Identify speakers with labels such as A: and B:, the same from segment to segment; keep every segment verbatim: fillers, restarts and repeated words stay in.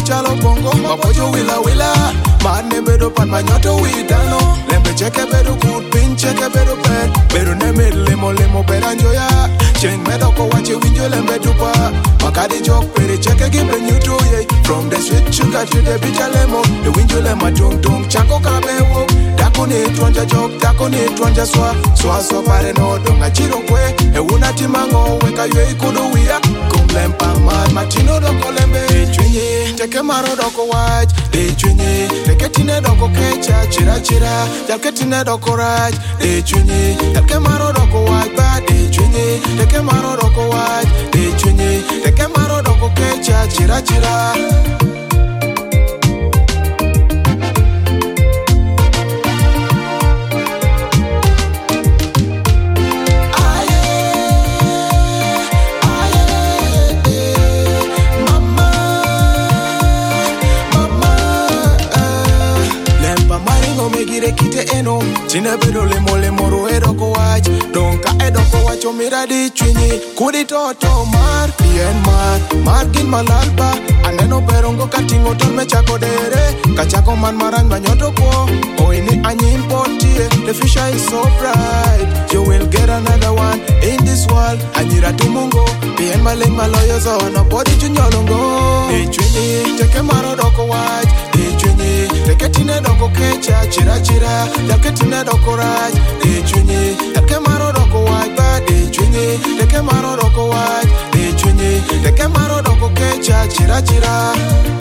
A: chalo bongo mapojo wila wila Marne bedo pan manyoto widano Lembe cheke bedo good pin cheke bedo bed Bedo neme lemo lemo beranjoya Chen medo ko wache winjo lembe tupa Makadi jok pere cheke gibe nyutu ye From the sweet sugar to the bitter lemon The winjo lema tung tung chako kabewo Dako ne tuanja jok dako ne tuanja swa Swa swa pare no donga chiro kwe E una timango weka yue kudu wia Kumlempa mad matino doko lembe Chwenye teke maro doko waj De chwenye teke tine doko kecha chira chira Jalke tine doko raj De chwenye teke maro doko waj ba De chwenye teke maro doko waj De chwenye teke maro doko kecha chira chira Kite eno Chine bedo lemo lemo ro edoko wach Donka edoko wacho miradi chwinyi Kudi toto mar Bien mar Mar gin malalba Aneno berongo katingo ton me chako dere Kachako man marang manyoto ko Oini anyim potie The fisher is so bright You will get another one In this world Anyira tumungo Bien maleng maloyo so Nobody junyolongo De chwinyi Teke maro doko wach De chwinyi Teke tine doko kecha Chira chira Jalke tine doko raj De chwinyi Teke maro doko wach Ba de chwinyi Teke maro doko wach De chwinyi Teke maro doko kecha Chira chira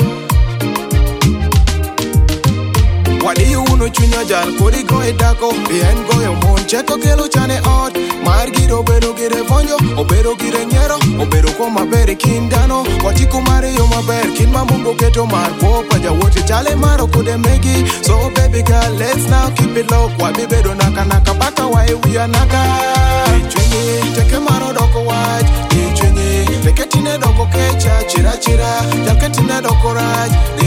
A: Wadi uno chunyo jal kodi go edako Bien go yo mon cheko kelo chane ot Mar giro bedo gire vonjo Obero gire nyero Obero ko mabere kindano Wati kumare yo maber Kin mamungo keto mar Popa ja wote chale maro kude megi So baby girl let's now keep it low Wabi bedo naka naka baka wae wia naka Chwenye teke maro doko waj Chwenye teke tine doko kecha Chira chira Jalke tine doko raj